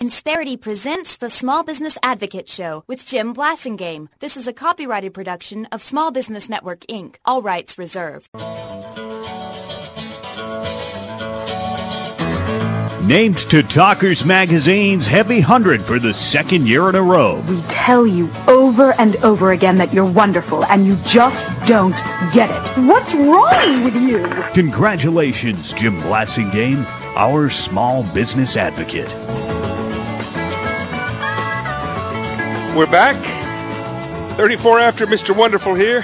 Insperity presents the Small Business Advocate Show with Jim Blasingame. This is a copyrighted production of Small Business Network, Inc. All rights reserved. Named to Talkers Magazine's Heavy 100 for the second year in a row. We tell you over and over again that you're wonderful, and you just don't get it. What's wrong with you? Congratulations, Jim Blasingame, our small business advocate. We're back. 34 after Mr. Wonderful here.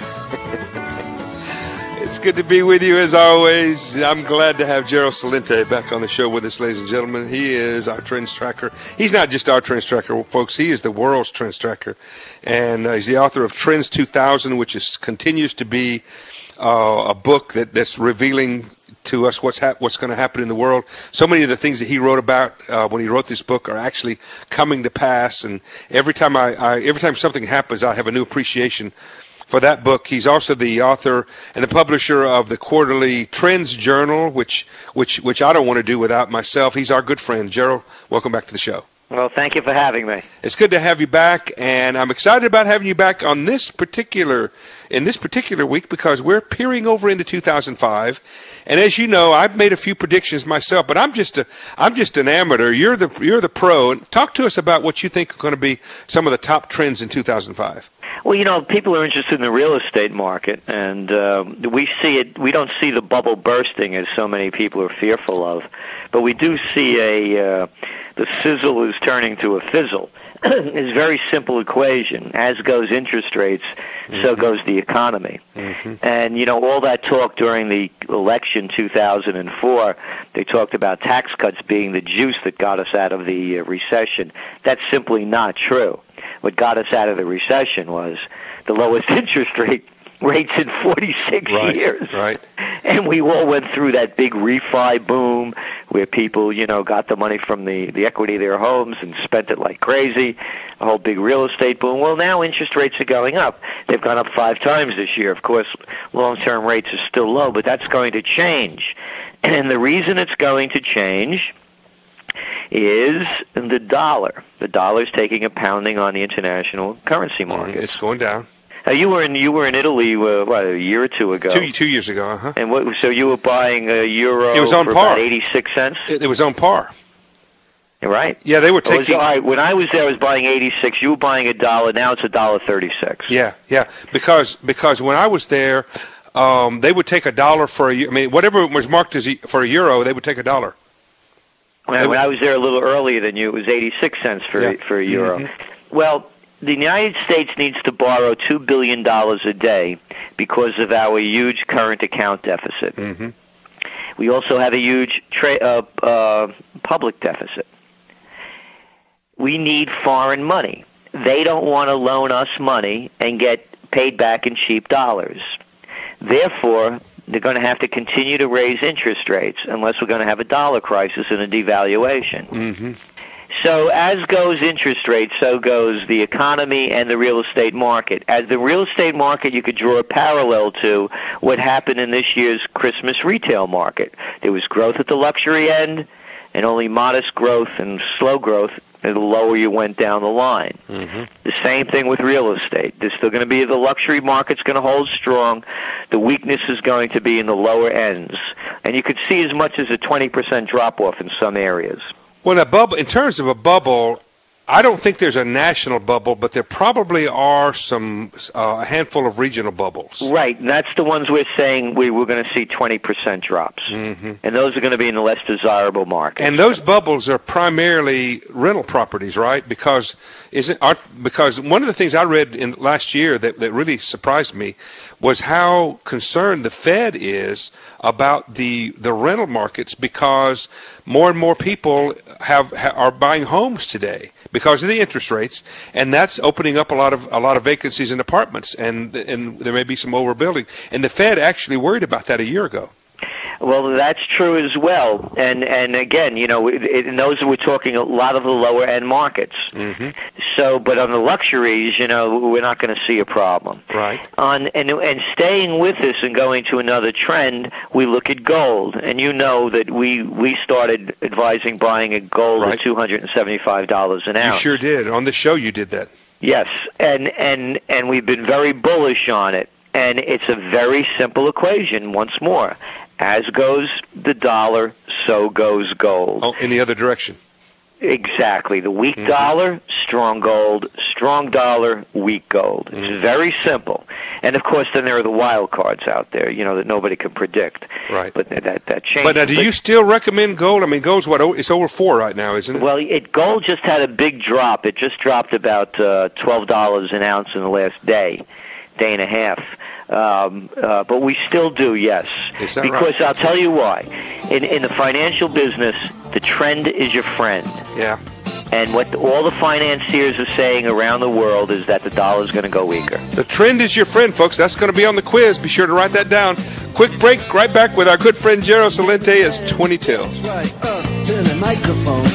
It's good to be with you as always. I'm glad to have Gerald Celente back on the show with us, ladies and gentlemen. He is our trends tracker. He's not just our trends tracker, folks. He is the world's trends tracker. And he's the author of Trends 2000, which continues to be a book that's revealing to us what's going to happen in the world. So many of the things that he wrote about when he wrote this book are actually coming to pass. And every time something happens, I have a new appreciation for that book. He's also the author and the publisher of the quarterly Trends Journal, which I don't want to do without myself. He's our good friend. Gerald, welcome back to the show. Well, thank you for having me. It's good to have you back, and I'm excited about having you back on this particular week because we're peering over into 2005. And as you know, I've made a few predictions myself, but I'm just an amateur. You're the pro. And talk to us about what you think are going to be some of the top trends in 2005. Well, people are interested in the real estate market, and we see it. We don't see the bubble bursting as so many people are fearful of, but we do see the sizzle is turning to a fizzle. It's a very simple equation. As goes interest rates, so goes the economy. Mm-hmm. And, all that talk during the election 2004, they talked about tax cuts being the juice that got us out of the recession. That's simply not true. What got us out of the recession was the lowest interest rates in 46 years. Right. And we all went through that big refi boom where people, got the money from the equity of their homes and spent it like crazy, a whole big real estate boom. Well, now interest rates are going up. They've gone up 5 times this year. Of course, long-term rates are still low, but that's going to change. And the reason it's going to change is the dollar. The dollar's taking a pounding on the international currency market. It's going down. You were in Italy a year or two ago. 2 years ago, uh-huh. And so you were buying a euro it was on for par. About 86 cents? It was on par. Right? Yeah, they were taking... When I was there, I was buying 86. You were buying $1. Now it's $1.36. Yeah. Because when I was there, they would take $1 for a... I mean, whatever was marked as for a euro, they would take $1. When I was there a little earlier than you, it was 86 cents for a euro. Mm-hmm. Well, the United States needs to borrow $2 billion a day because of our huge current account deficit. Mm-hmm. We also have a huge public deficit. We need foreign money. They don't want to loan us money and get paid back in cheap dollars. Therefore, they're going to have to continue to raise interest rates unless we're going to have a dollar crisis and a devaluation. Mm-hmm. So as goes interest rates, so goes the economy and the real estate market. As the real estate market, you could draw a parallel to what happened in this year's Christmas retail market. There was growth at the luxury end and only modest growth and slow growth the lower you went down the line. Mm-hmm. The same thing with real estate. There's still going to be the luxury market's going to hold strong. The weakness is going to be in the lower ends. And you could see as much as a 20% drop-off in some areas. Well, in terms of a bubble, I don't think there's a national bubble, but there probably are a handful of regional bubbles. Right, and that's the ones we're saying we're going to see 20% drops. Mm-hmm. And those are going to be in the less desirable markets. And those bubbles are primarily rental properties, right? Because one of the things I read in last year that really surprised me was how concerned the Fed is about the rental markets because more and more people are buying homes today because of the interest rates, and that's opening up a lot of vacancies in apartments, and there may be some overbuilding. And the Fed actually worried about that a year ago. Well, that's true as well. And again, in those we're talking a lot of the lower end markets. Mm-hmm. So, but on the luxuries, we're not going to see a problem. Right. And staying with this and going to another trend, we look at gold. And you know that we started advising buying a gold at $275 an ounce. You sure did. On the show you did that. Yes. And we've been very bullish on it. And it's a very simple equation, once more. As goes the dollar, so goes gold. Oh, in the other direction. Exactly. The weak dollar, strong gold. Strong dollar, weak gold. It's very simple. And, of course, then there are the wild cards out there, that nobody can predict. Right. But that changes. But now, do you still recommend gold? I mean, gold's it's over 4 right now, isn't it? Well, gold just had a big drop. It just dropped about $12 an ounce in the last day and a half. But we still do, yes. Is that because right? I'll tell you why. In the financial business, the trend is your friend. Yeah. And what all the financiers are saying around the world is that the dollar is going to go weaker. The trend is your friend, folks. That's going to be on the quiz. Be sure to write that down. Quick break. Right back with our good friend Gerald Celente as 20 Till. Right up to the microphone.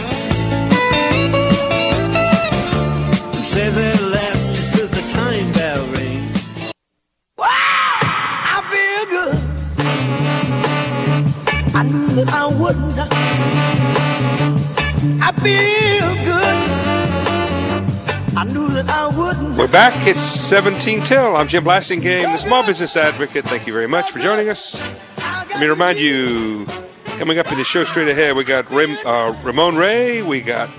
And say that last just as the time bell rings. Wow! I feel good. I knew that I wouldn't. I feel good. I knew that I wouldn't. We're back. It's 17 Till. I'm Jim Blasingame, the Small Business Advocate. Thank you very much for joining us. Let me remind you, coming up in the show straight ahead, we got Ramon Ray, we got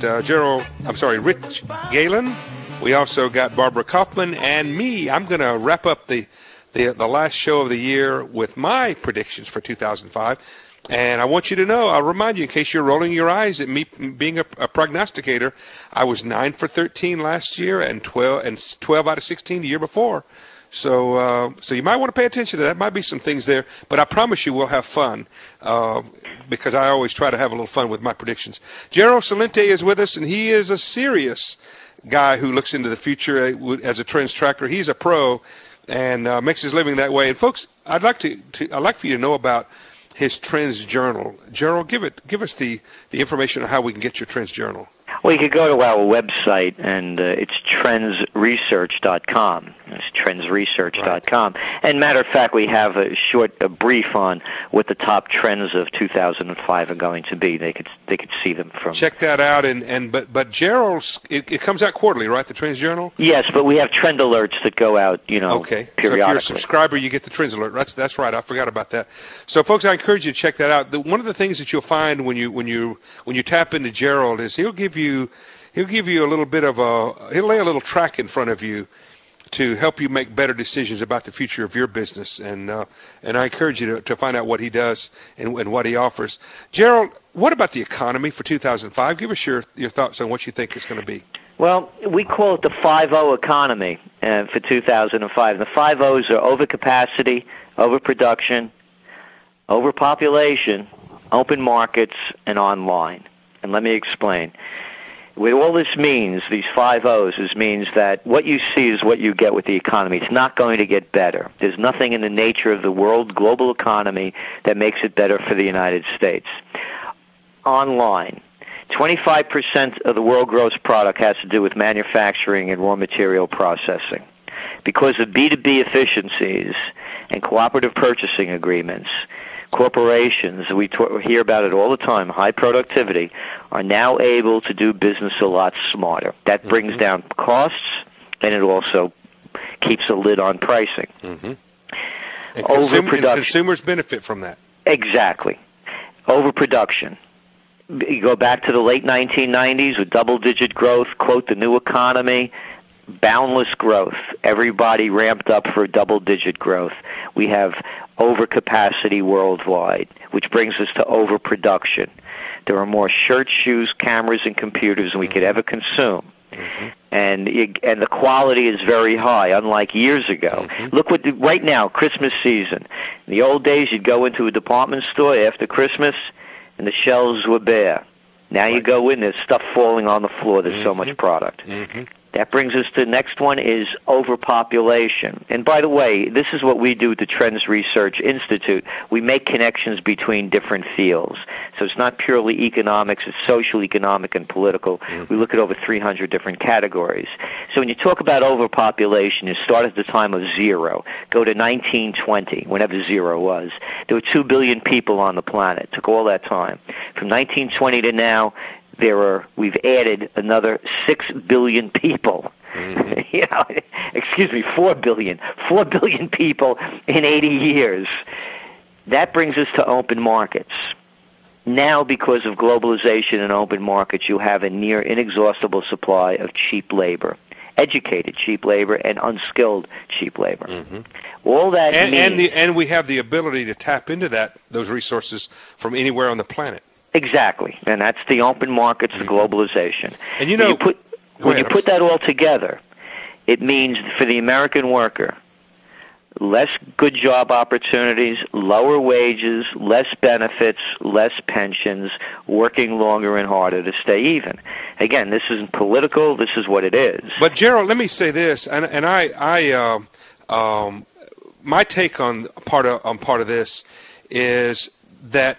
Rich Galen, we also got Barbara Kaufman, and me. I'm going to wrap up the last show of the year with my predictions for 2005. And I want you to know, I'll remind you, in case you're rolling your eyes at me being a prognosticator, I was 9 for 13 last year and 12 out of 16 the year before. So you might want to pay attention to that. Might be some things there, but I promise you we'll have fun because I always try to have a little fun with my predictions. Gerald Celente is with us, and he is a serious guy who looks into the future as a trends tracker. He's a pro and makes his living that way. And folks, I'd like for you to know about his Trends Journal. Gerald, give us the information on how we can get your Trends Journal. Well, you could go to our website, and it's trendsresearch.com. It's trendsresearch.com. Right. And matter of fact, we have a brief on what the top trends of 2005 are going to be. They could see them from. Check that out. But Gerald's it comes out quarterly, right? The Trends Journal. Yes, but we have trend alerts that go out, okay. periodically. So if you're a subscriber, you get the Trends Alert. That's right. I forgot about that. So, folks, I encourage you to check that out. One of the things that you'll find when you tap into Gerald is he'll give you a little bit of he'll lay a little track in front of you to help you make better decisions about the future of your business. And I encourage you to find out what he does and what he offers. Gerald, what about the economy for 2005? Give us your thoughts on what you think it's going to be. Well, we call it the 5-0 economy for 2005. The 5 O's are overcapacity, overproduction, overpopulation, open markets, and online. And let me explain. What all this means, these 5 O's, means that what you see is what you get with the economy. It's not going to get better. There's nothing in the nature of the world global economy that makes it better for the United States. Online. 25% of the world gross product has to do with manufacturing and raw material processing. Because of B2B efficiencies and cooperative purchasing agreements, corporations, we hear about it all the time, high productivity, are now able to do business a lot smarter. That brings down costs, and it also keeps a lid on pricing. Mm-hmm. Overproduction. And consumers benefit from that. Exactly. Overproduction. You go back to the late 1990s with double-digit growth, quote, the new economy, boundless growth. Everybody ramped up for double-digit growth. We have overcapacity worldwide, which brings us to overproduction. There are more shirts, shoes, cameras, and computers than we could ever consume. Mm-hmm. And the quality is very high, unlike years ago. Mm-hmm. Look right now, Christmas season. In the old days, you'd go into a department store after Christmas, and the shelves were bare. Now you go in, there's stuff falling on the floor. There's so much product. Mm-hmm. That brings us to the next one is overpopulation. And by the way, this is what we do at the Trends Research Institute. We make connections between different fields. So it's not purely economics, it's social, economic, and political. We look at over 300 different categories. So when you talk about overpopulation, you start at the time of zero. Go to 1920, whenever zero was. There were 2 billion people on the planet. It took all that time. From 1920 to now, we've added another 6 billion people. 4 billion. 4 billion people in 80 years. That brings us to open markets. Now, because of globalization and open markets, you have a near inexhaustible supply of cheap labor, educated cheap labor and unskilled cheap labor. All that means, and we have the ability to tap into those resources from anywhere on the planet. Exactly, and that's the open markets, the globalization. And when you put that all together, it means for the American worker, less good job opportunities, lower wages, less benefits, less pensions, working longer and harder to stay even. Again, this isn't political. This is what it is. But Gerald, let me say this, and my take on part of this is that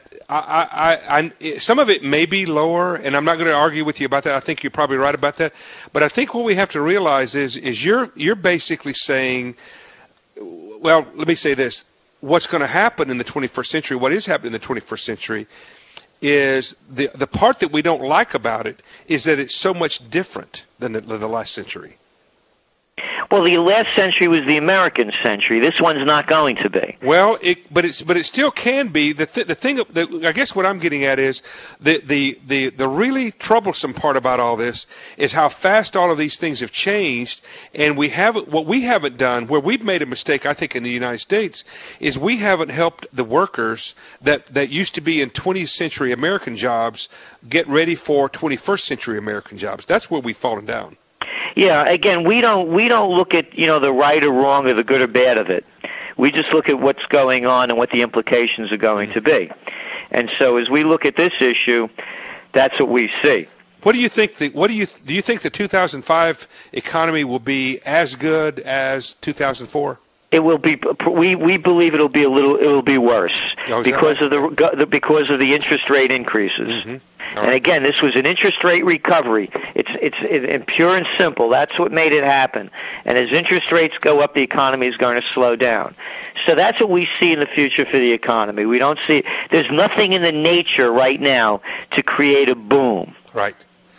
some of it may be lower, and I'm not going to argue with you about that. I think you're probably right about that. But I think what we have to realize is you're basically saying, well, let me say this. What's going to happen in the 21st century, what is happening in the 21st century, is the part that we don't like about it is that it's so much different than the last century. Well, the last century was the American century. This one's not going to be. Well, but it still can be. The thing, I guess what I'm getting at is the really troublesome part about all this is how fast all of these things have changed, and what we haven't done, where we've made a mistake, I think, in the United States, is we haven't helped the workers that used to be in 20th century American jobs get ready for 21st century American jobs. That's where we've fallen down. Yeah, again, we don't look at, the right or wrong or the good or bad of it. We just look at what's going on and what the implications are going to be. And so as we look at this issue, that's what we see. What do you think do you think the 2005 economy will be as good as 2004? It will be. We believe it will be worse because of the interest rate increases. Right. And again, this was an interest rate recovery. It's pure and simple. That's what made it happen. And as interest rates go up, the economy is going to slow down. So that's what we see in the future for the economy. We don't see. There's nothing in the nature right now to create a boom. Right.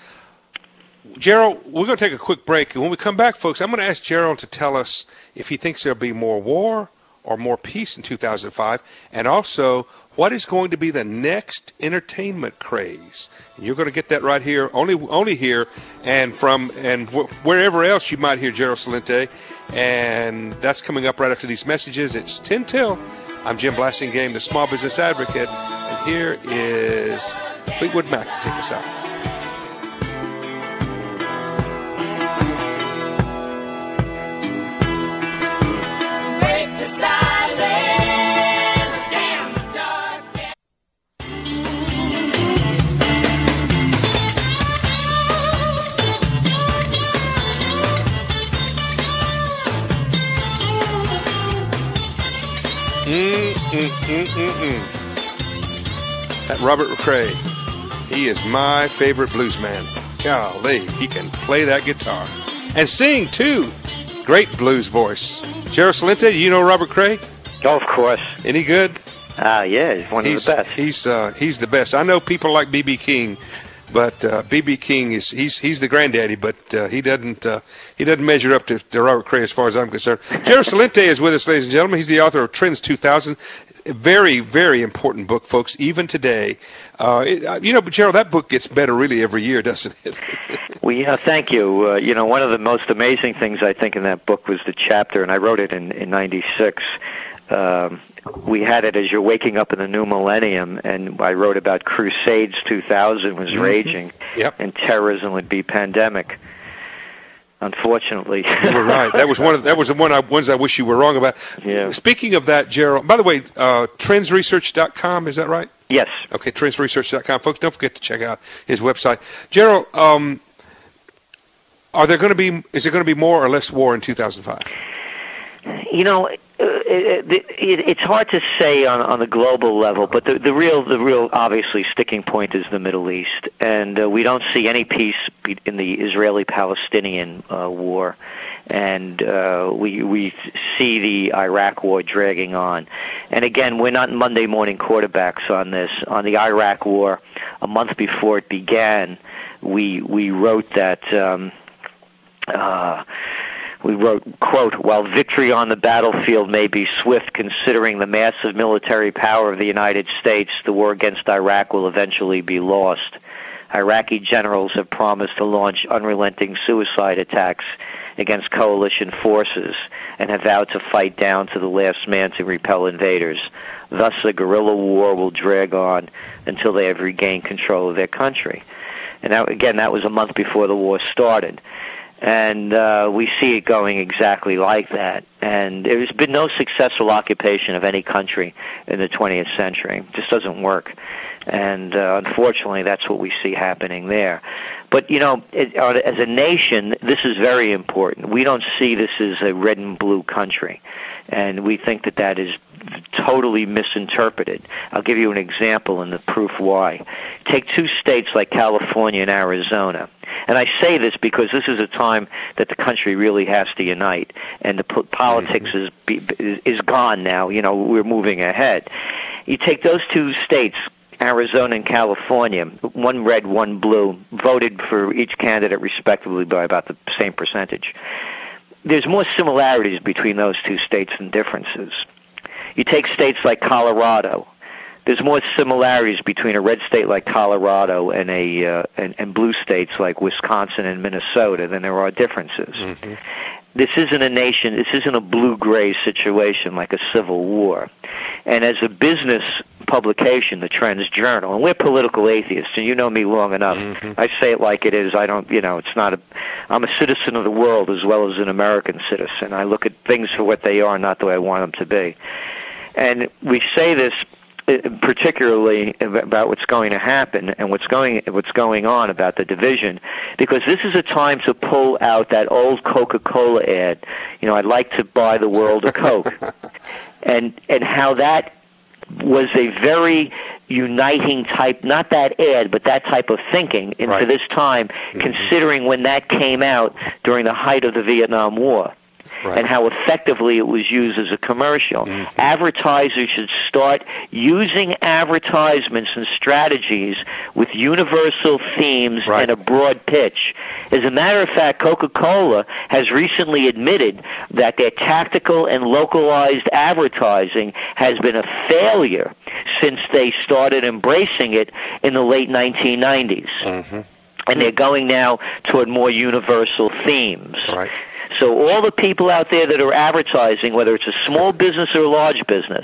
Gerald, we're going to take a quick break. And when we come back, folks, I'm going to ask Gerald to tell us if he thinks there'll be more war or more peace in 2005, and also what is going to be the next entertainment craze. And you're going to get that right here, only here, and wherever else you might hear Gerald Celente. And that's coming up right after these messages. It's 10 till. I'm Jim Blasingame, the Small Business Advocate, and here is Fleetwood Mac to take us out. That Robert McCrae, he is my favorite blues man. Golly, he can play that guitar and sing too. Great blues voice. Gerald Celente, do you know Robert McCrae? Oh, of course. Any good? Yeah, he's one of the best. He's the best. I know people like B.B. King, but B.B. King he's the granddaddy, but he doesn't measure up to Robert McCrae as far as I'm concerned. Gerald Celente is with us, ladies and gentlemen. He's the author of Trends 2000. A very, very important book, folks, even today. But Gerald, that book gets better really every year, doesn't it? Well, thank you. One of the most amazing things I think in that book was the chapter, and I wrote it in 96. We had it as you're waking up in the new millennium, and I wrote about Crusades 2000 was raging, and terrorism would be pandemic. Unfortunately, you were right. That was the ones I wish you were wrong about. Yeah. Speaking of that, Gerald. By the way, trendsresearch.com, is that right? Yes. Okay, trendsresearch.com, folks. Don't forget to check out his website. Gerald, Is there going to be more or less war in 2005? You know, it's hard to say on the global level, but the real obviously sticking point is the Middle East, and we don't see any peace in the Israeli-Palestinian war, and we see the Iraq war dragging on. And again, we're not Monday morning quarterbacks on this. On the Iraq war, a month before it began, we wrote that. We wrote, quote, "While victory on the battlefield may be swift considering the massive military power of the United States, the war against Iraq will eventually be lost. Iraqi generals have promised to launch unrelenting suicide attacks against coalition forces and have vowed to fight down to the last man to repel invaders. Thus, the guerrilla war will drag on until they have regained control of their country." And now, again, that was a month before the war started. And we see it going exactly like that. And there's been no successful occupation of any country in the 20th century. It just doesn't work. And unfortunately, that's what we see happening there. But, you know, as a nation, this is very important. We don't see this as a red and blue country. And we think that is totally misinterpreted. I'll give you an example and the proof why. Take two states like California and Arizona. And I say this because this is a time that the country really has to unite, and the politics is gone now. You know, we're moving ahead. You take those two states, Arizona and California, one red, one blue, voted for each candidate respectively by about the same percentage. There's more similarities between those two states than differences. You take states like Colorado. There's more similarities between a red state like Colorado and and blue states like Wisconsin and Minnesota than there are differences. Mm-hmm. This isn't a nation. This isn't a blue-gray situation like a civil war. And as a business publication, the Trends Journal, and we're political atheists, and you know me long enough. Mm-hmm. I say it like it is. I don't, it's not I'm a citizen of the world as well as an American citizen. I look at things for what they are, not the way I want them to be. And we say this particularly about what's going to happen and what's going on about the division, because this is a time to pull out that old Coca-Cola ad. I'd like to buy the world a Coke, and how that was a very uniting type, not that ad, but that type of thinking into this time, considering when that came out during the height of the Vietnam War. Right. And how effectively it was used as a commercial. Mm-hmm. Advertisers should start using advertisements and strategies with universal themes and a broad pitch. As a matter of fact, Coca-Cola has recently admitted that their tactical and localized advertising has been a failure since they started embracing it in the late 1990s. Mm-hmm. And they're going now toward more universal themes. Right. So all the people out there that are advertising, whether it's a small business or a large business,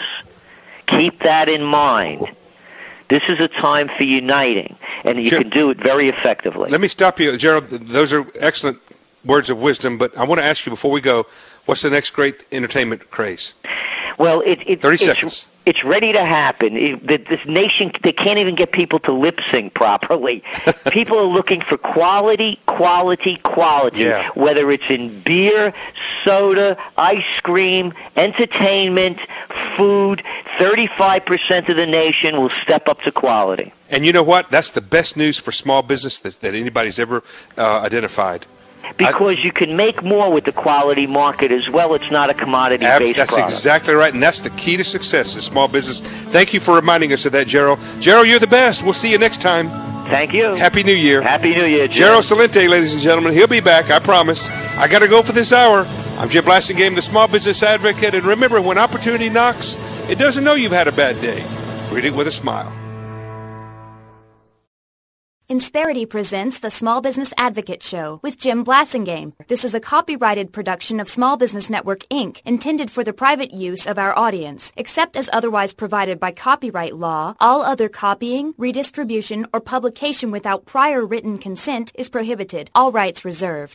keep that in mind. This is a time for uniting, and you can do it very effectively. Let me stop you, Gerald. Those are excellent words of wisdom, but I want to ask you before we go, what's the next great entertainment craze? Well, 30 seconds. It's ready to happen. This nation, they can't even get people to lip sync properly. People are looking for quality. Yeah. Whether it's in beer, soda, ice cream, entertainment, food, 35% of the nation will step up to quality. And you know what? That's the best news for small business that anybody's ever identified. Because you can make more with the quality market as well. It's not a commodity-based product. That's exactly right, and that's the key to success in small business. Thank you for reminding us of that, Gerald. Gerald, you're the best. We'll see you next time. Thank you. Happy New Year. Happy New Year, Jim. Gerald Celente, ladies and gentlemen. He'll be back, I promise. I got to go for this hour. I'm Jim Blasingame, the Small Business Advocate. And remember, when opportunity knocks, it doesn't know you've had a bad day. Greet it with a smile. Insperity presents the Small Business Advocate Show with Jim Blasingame. This is a copyrighted production of Small Business Network, Inc., intended for the private use of our audience. Except as otherwise provided by copyright law, all other copying, redistribution, or publication without prior written consent is prohibited. All rights reserved.